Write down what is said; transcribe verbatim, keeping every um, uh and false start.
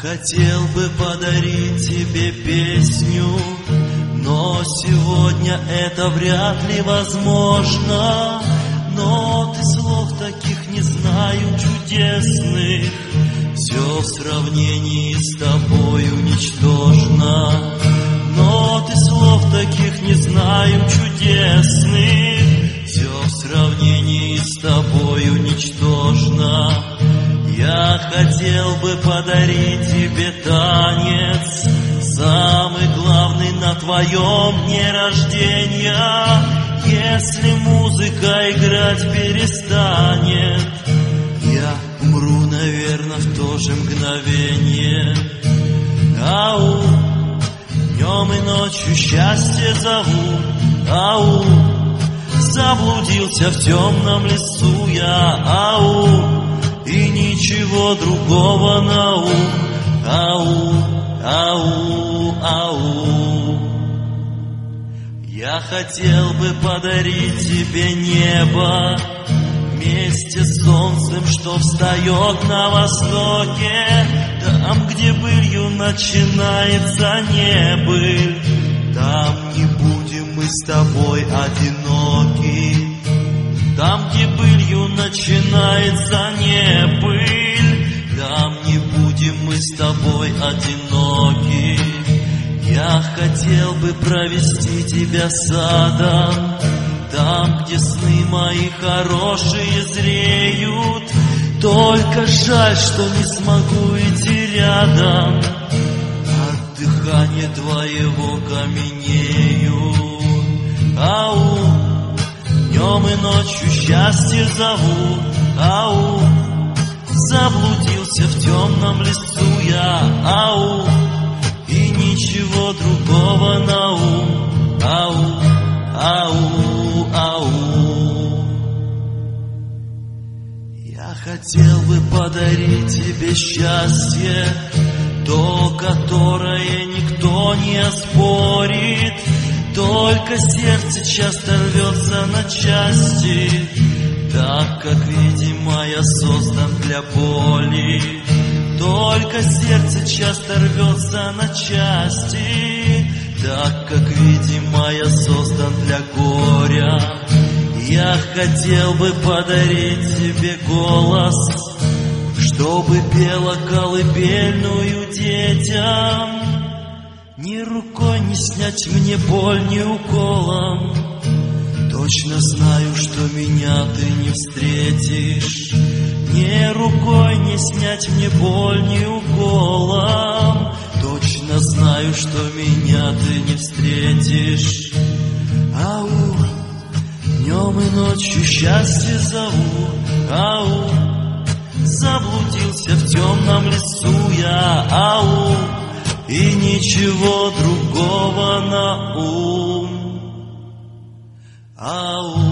хотел бы подарить тебе песню, но сегодня это вряд ли возможно. Но ты слов таких не знаю чудесных, все в сравнении с тобою ничтожно. Но ты слов таких не знаю чудесных, все в сравнении с тобою ничтожно. Я хотел бы подарить тебе танец, самый главный на твоем дне рождения. Если музыка играть перестанет, я умру, наверное, в то же мгновение. Ау, днем и ночью счастье зову. Ау, заблудился в темном лесу я. Ау, и ничего другого на ум. Ау, ау, ау. Я хотел бы подарить тебе небо вместе с солнцем, что встает на востоке. Там, где былью начинается небыль, там не будем мы с тобой одиноки. Там, где былью начинается небыль, там не будем мы с тобой одиноки. Я хотел бы провести тебя садом, там, где сны мои хорошие зреют. Только жаль, что не смогу идти рядом, от дыхания твоего каменею. Ау, днем и ночью счастье зову. Ау, заблудился в темном лесу я. Ау, и ничего другого на ум. Ау, ау, ау. Я хотел бы подарить тебе счастье, то, которое никто не оспорит. Только сердце часто рвется на части, так как, видимо, я создан для боли. Только сердце часто рвется на части, так как, видимо, я создан для горя. Я хотел бы подарить тебе голос, чтобы пела колыбельную детям. Ни рукой не снять мне боль, ни уколом. Точно знаю, что меня ты не встретишь. Ни рукой не снять мне боль, ни уколом. Точно знаю, что меня ты не встретишь. Ау, днем и ночью счастье зову. Ау, заблудился в темном лесу я. Ау, и ничего другого на ум. Ау.